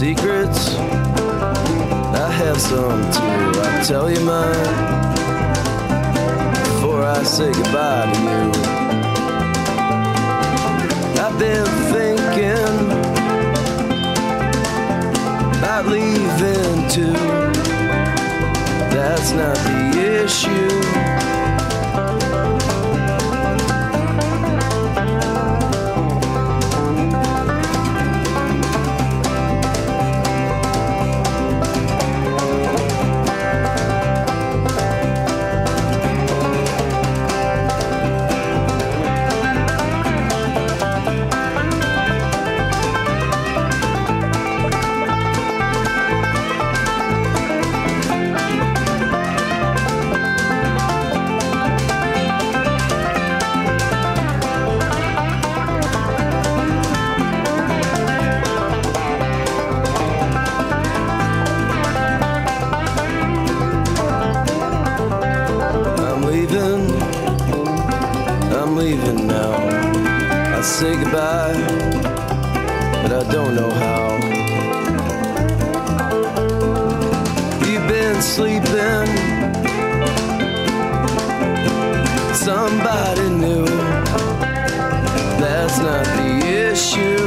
secrets. I have some too. I'll tell you mine before I say goodbye to you. I've been thinking about leaving too. That's not the issue. Say goodbye, but I don't know how. You've been sleeping, somebody new. That's not the issue.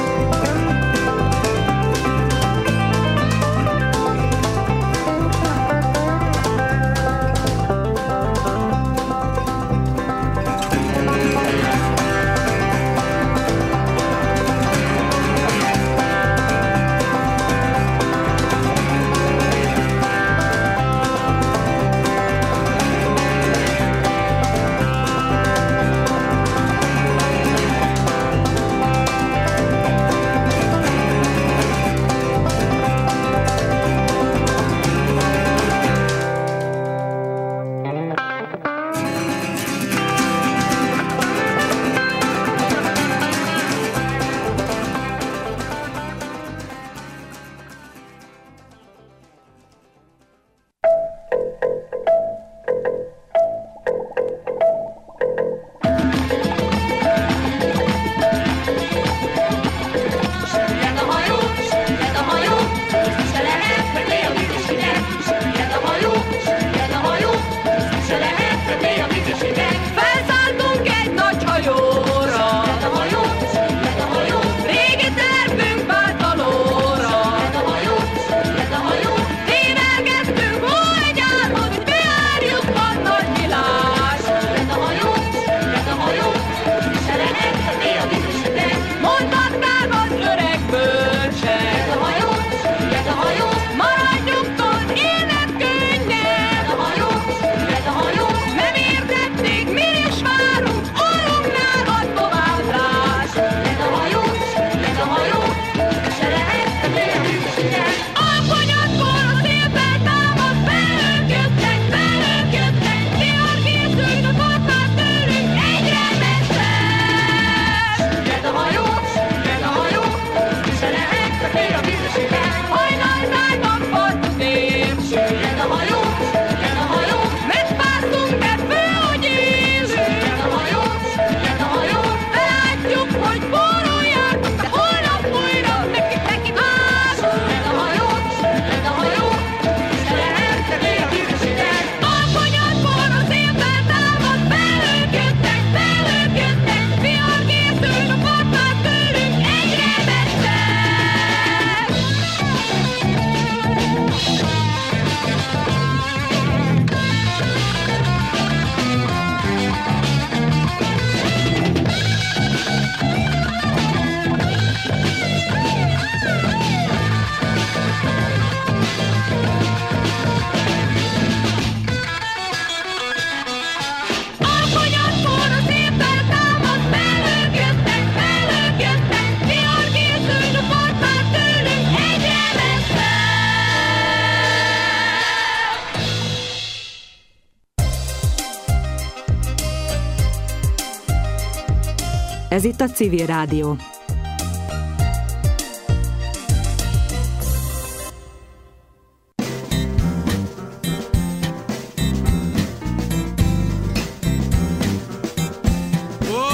Ez itt a Civil Rádió.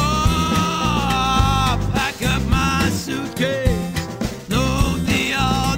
Pack up my suitcase, load the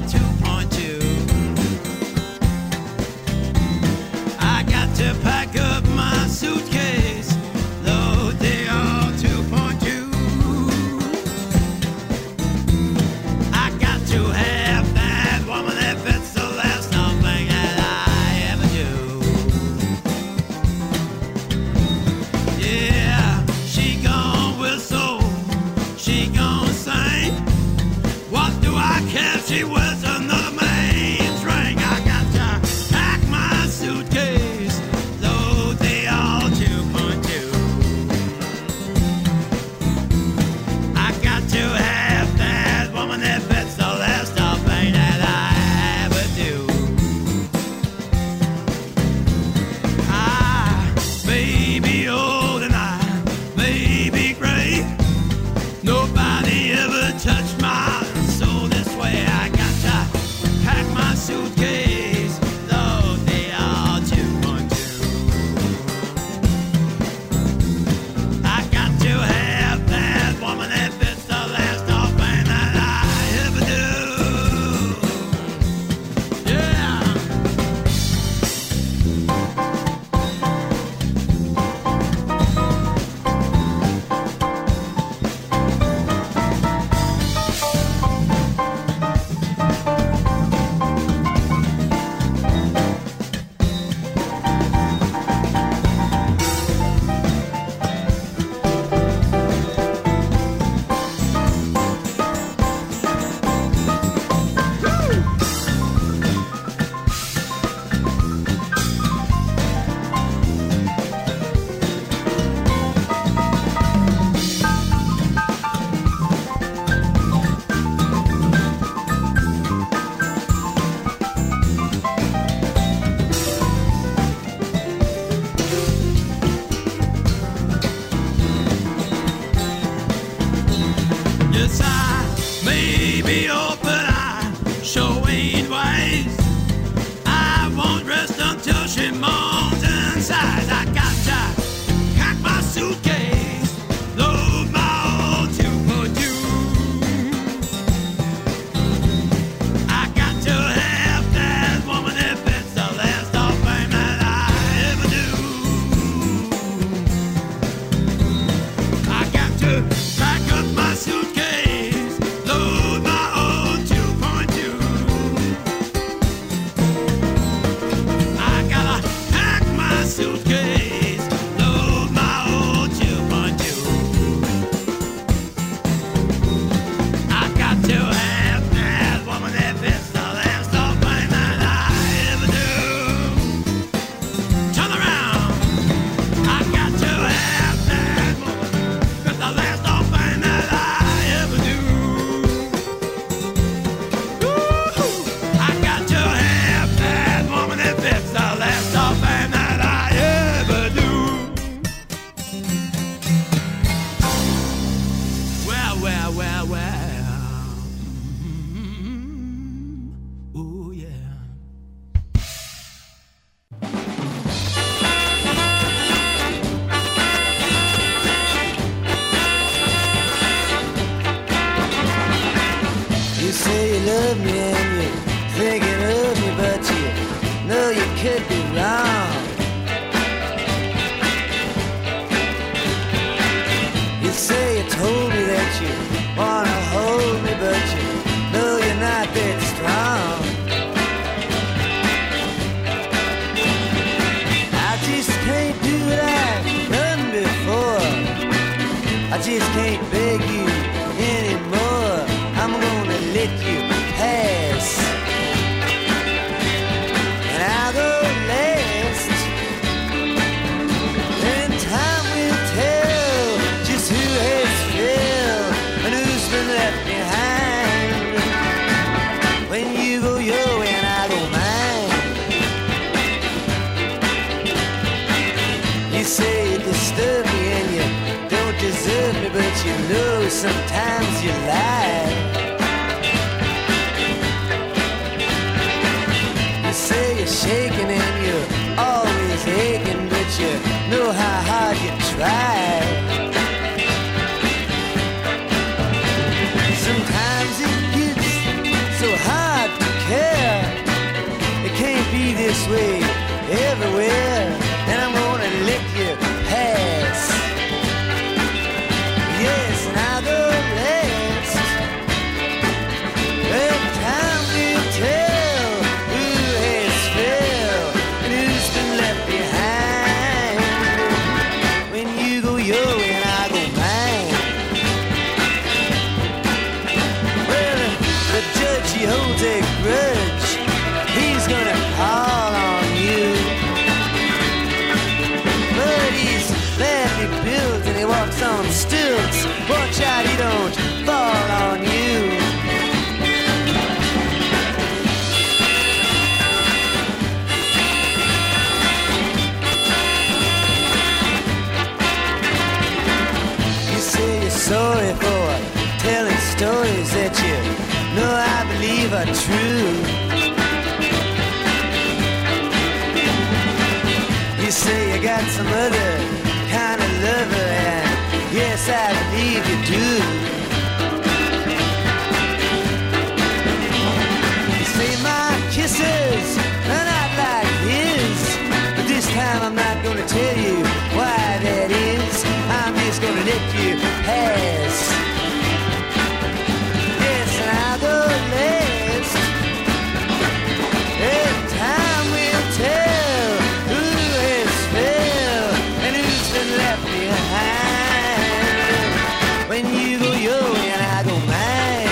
decide. Maybe old, but I sure ain't wise. I won't rest until she moans and sighs. I got to pack my suitcase, load my old 2.2. I got to have that woman if it's the last off thing that I ever do. I got to pack up my suitcase, load my old 2.2. I gotta pack my suitcase, load my old 2.2. I got to have that woman if it's the last off thing that I ever do. Turn around. I got to have that woman if it's the last off thing that I ever do. Ooh, I got to have that woman if it's the last off thing that I ever do. Well. Ooh, yeah. You say you love me and you're thinking of me, but you know you could be wrong. You say you told me that you wanna hold me, but you know you're not that strong. I just can't do what I've done before. I just can't beg you anymore. I'm gonna let you pass, and I'll go last. Then time will tell just who has failed and who's been left behind. When you go your way and I go mine. You say you disturb me and you don't deserve me, but you know sometimes you lie. You say you're shaking and you're always aching, but you know how hard you try. Sometimes it gets so hard to care. It can't be this way everywhere, and I'm gonna let you pass. Yes, and I'll go last. And time will tell who has failed and who's been left behind. When you go your way and I go mine. Well, the judge, he holds a grudge. He's gonna call on you. But he's badly built and he walks on stilts. Watch out, he don't fall on you. You say you're sorry for telling stories that you know I believe are true. You say you got some other kind of lover, and yes, I believe you do. You say my kisses are not like his, but this time I'm not gonna tell you why that is. I'm just gonna let you pass. Yes, and I'll go last. And time will tell who has failed and who's been left behind. When you go your way and I go mine.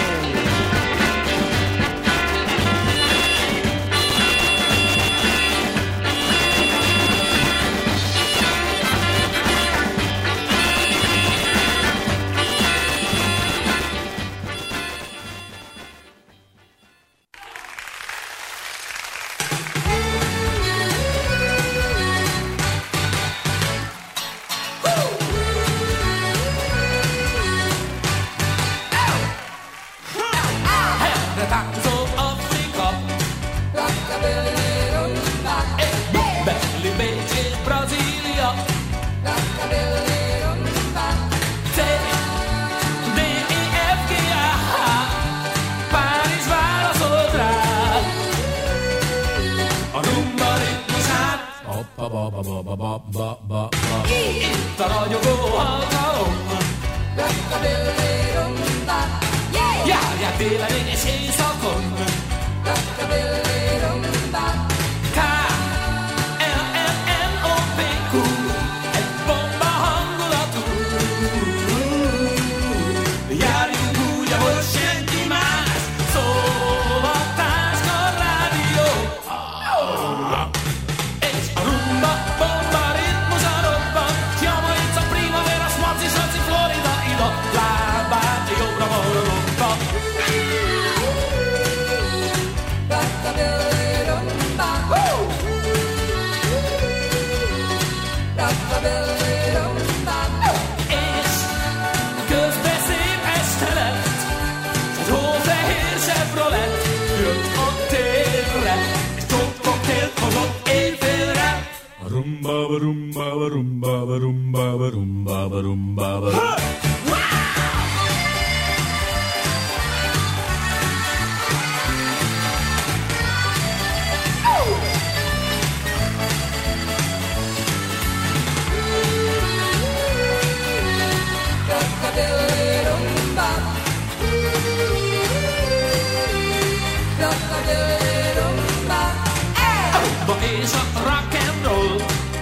És a rock and roll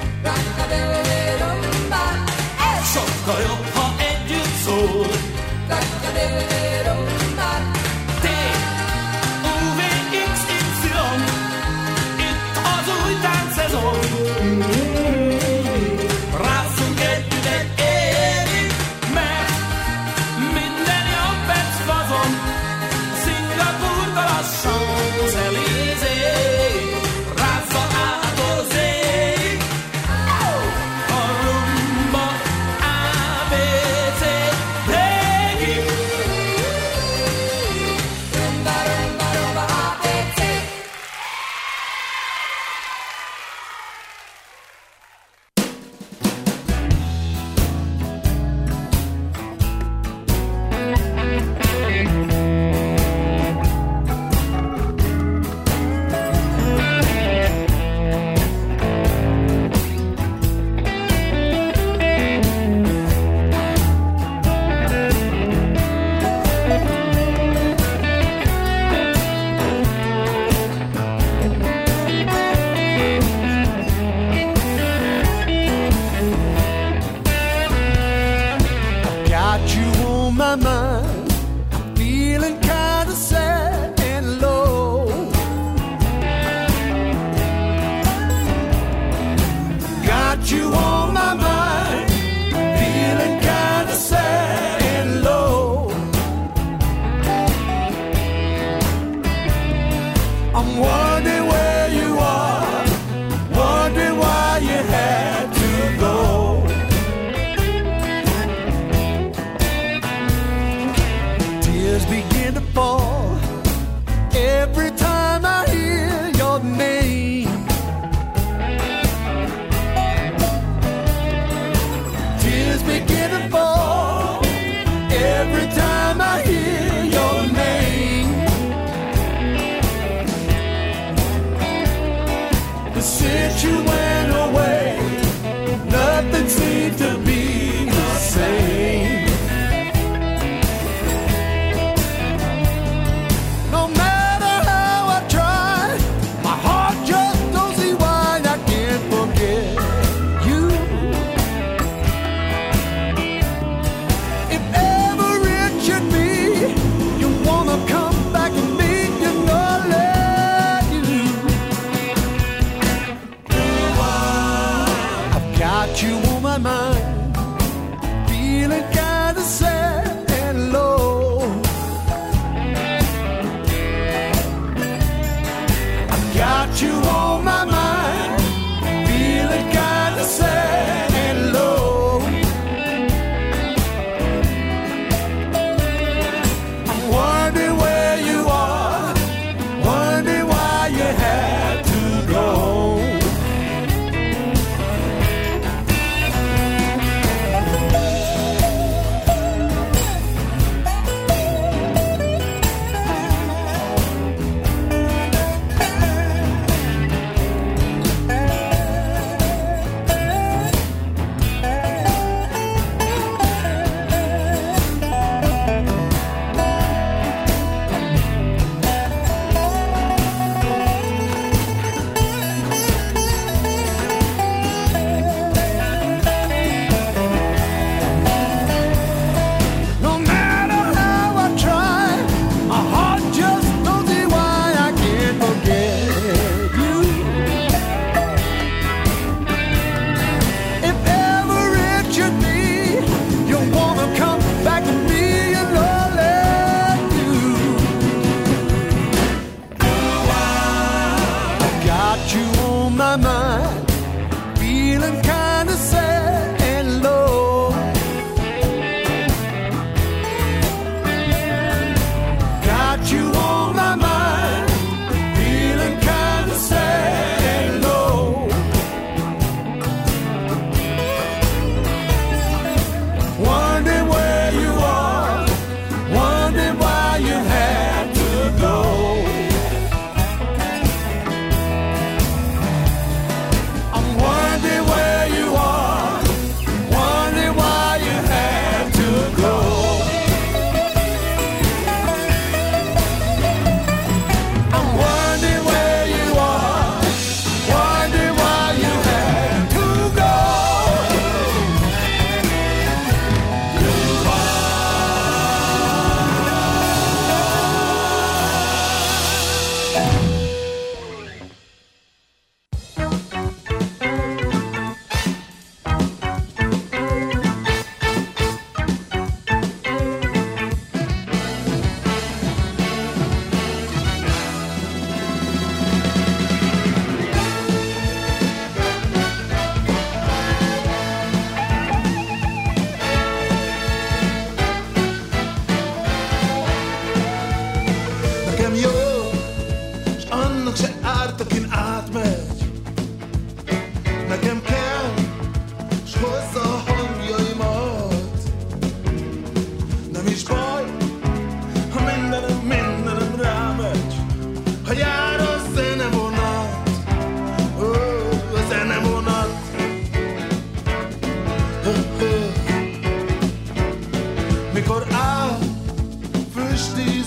sokkal jobb, ha együtt szól. T-U-V-X-Y, itt az új táncszezon. Rázzunk együtt egy évig, mert minden jobb perc fazon. Szingapúrtól a Champs-Élysées, rázza át az ég. A rumba ABC végig. Rumba, rumba, rumba ABC. Got you on my mind, I'm feeling kinda sad and low. Got you on my mind, feeling kinda sad and low. I'm wondering where you are, wondering why you had to go.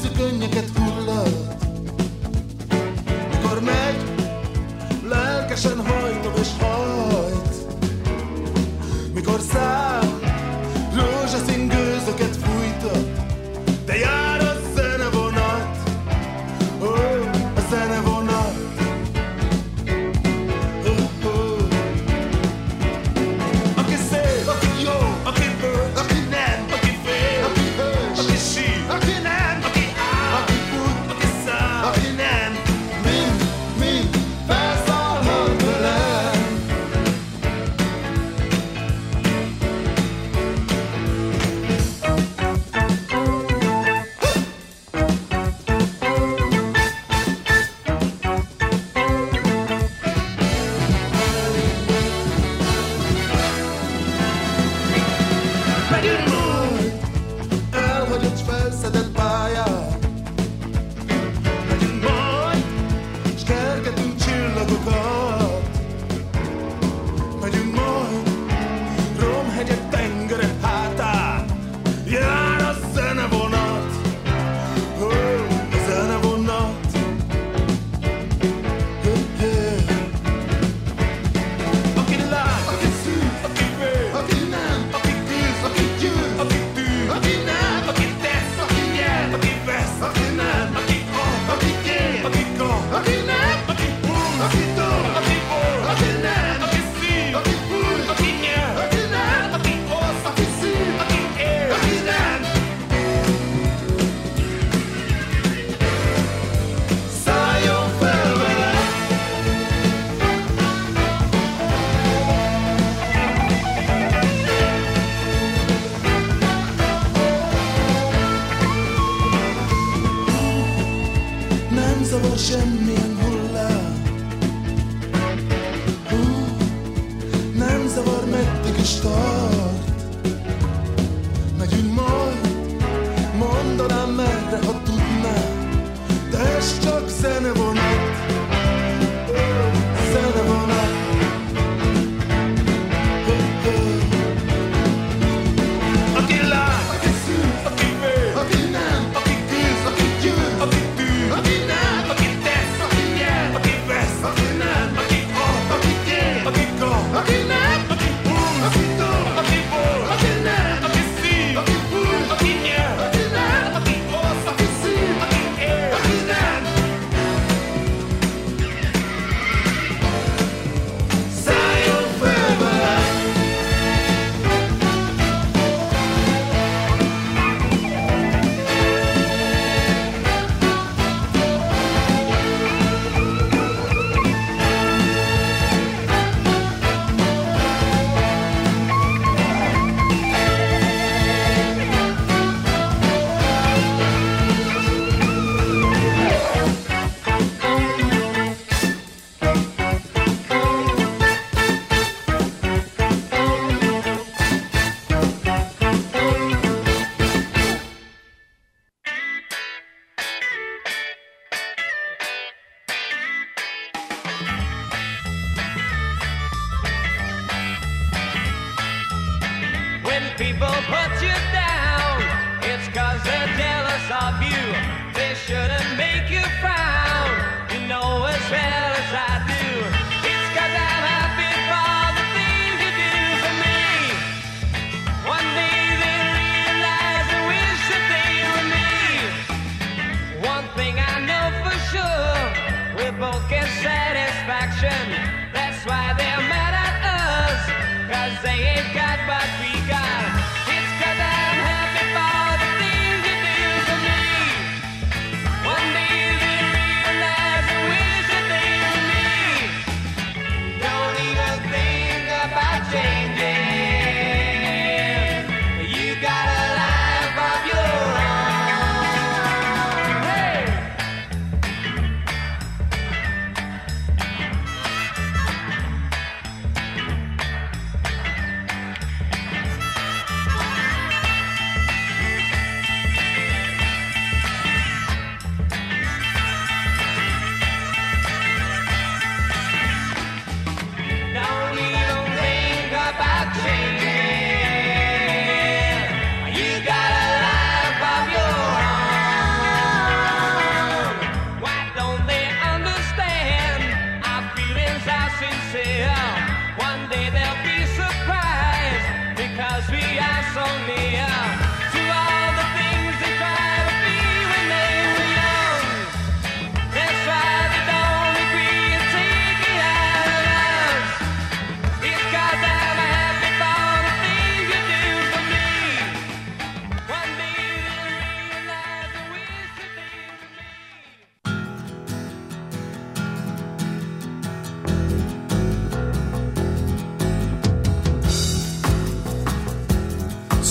őszű könnyeket hullat. Mikor megy, lelkesen hajtom és hajt. Mikor száll, rózsaszín gőzöket fújtat. De jár a zenevonat, ó, a zenevonat. Aki szép, aki jó, aki bölcs, aki nem, aki fél, aki hős, aki sír, aki nem, aki áll, aki fut, aki száll, aki nem. Mind felszállhat velem. Megyünk majd elhagyott felszedett pályán. Megyünk majd, s kergetünk csillagokat. Megyünk majd romhegyek tengerek hátán. Jár a zenevonat, ó, a zenevonat. Aki lágy, aki szűz, aki vér, aki nem, aki küzd, aki győz, aki tűz, aki nem, aki tesz, aki nyer, aki vesz, aki nem, aki ad, aki kér, aki kap, aki nem, aki húz, aki tol, aki vol, aki nem, aki szív, aki fúj, aki nyer, aki nem, aki osz, aki szív, aki ér, aki nem. Szálljon fel velem! Nem zavar semmilyen hullám. Nem zavar, meddig is tart. Megyünk majd, mondanám merre, ha tudnám. De ez csak zenevonat, zenevonat. Aki lágy, aki szűz, aki vér, aki nem, aki küzd, aki győz, aki tűz, aki nem, aki tesz, aki nyer, aki vesz, aki nem, aki ad, aki kér, aki kap, aki nem, aki húz, aki tol, aki vol, aki nem, aki szív, aki fúj, aki nyer, aki nem, aki osz, aki szív, aki ér, aki nem.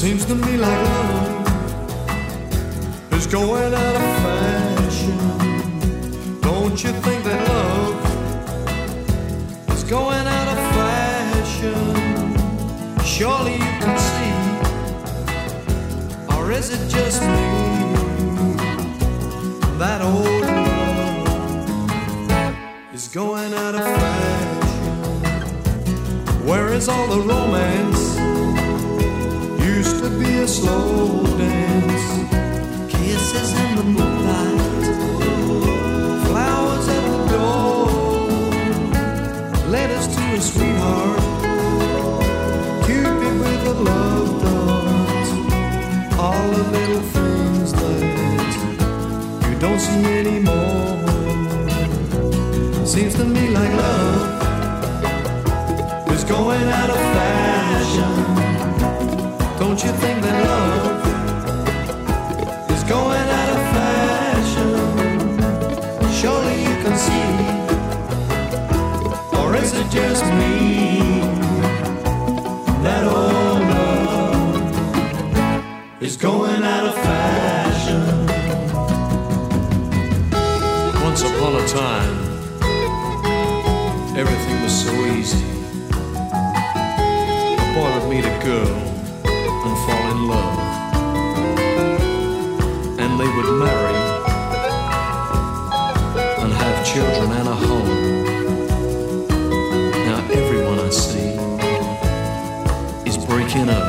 Seems to me like love is going out of fashion. Don't you think that love is going out of fashion? Surely you can see, or is it just me? That old love is going out of fashion. Where is all the romance? Used to be a slow dance, kisses in the moonlight, flowers at the door, letters to a sweetheart, Cupid with a love dart. All the little things that you don't see anymore. Seems to me like love is going out of fashion. Don't you think that love is going out of fashion? Surely you can see, or is it just me? That old love is going out of fashion. Once upon a time, everything was so easy. A boy would meet a girl and fall in love, and they would marry and have children and a home. Now everyone I see is breaking up.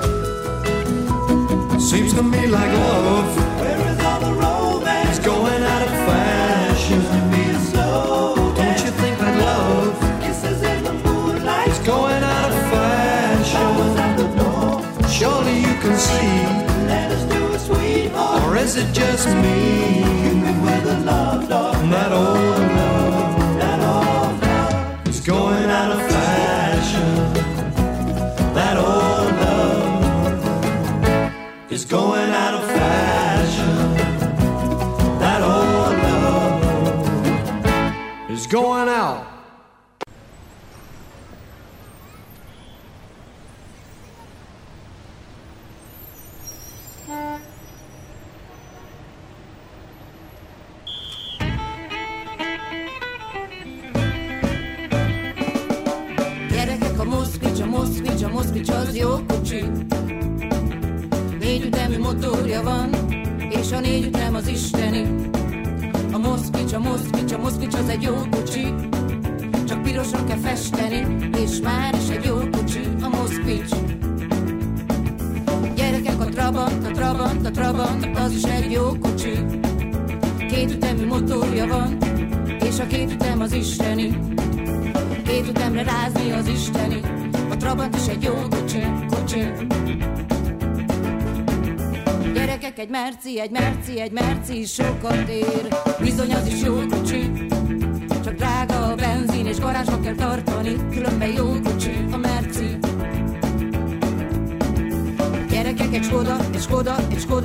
Seems to me like love, Where is all the romance? it's going out of fashion. Be a slow Don't you think that love kisses in the moonlight. is going out of fashion? At the door, Surely you can see, let us do a sweetheart. or is it just me? With a love dog, That old love that old love. is going out of fashion. That old love is going out of fashion. That old love is going out. Gyerekek, a moszkvics az jó kocsi. 4 ütemű motorja van, és a 4 ütem az isteni. A moszkvics az egy jó kocsi. Csak pirosra kell festeni, és már is egy jó kocsi a moszkvics. Gyerekek, a trabant, az is egy jó kocsi. 2 ütemű motorja van, és a 2 ütem az isteni. 2 ütemre rázni az isteni. A trabant is egy jó kocsi. Gyerekek, egy merci is sokat ér. Bizony az is jó kocsi. Csak drága a benzin, és garázsba kell tartani. Különben jó kocsi a merci. Gyerekek, egy Skoda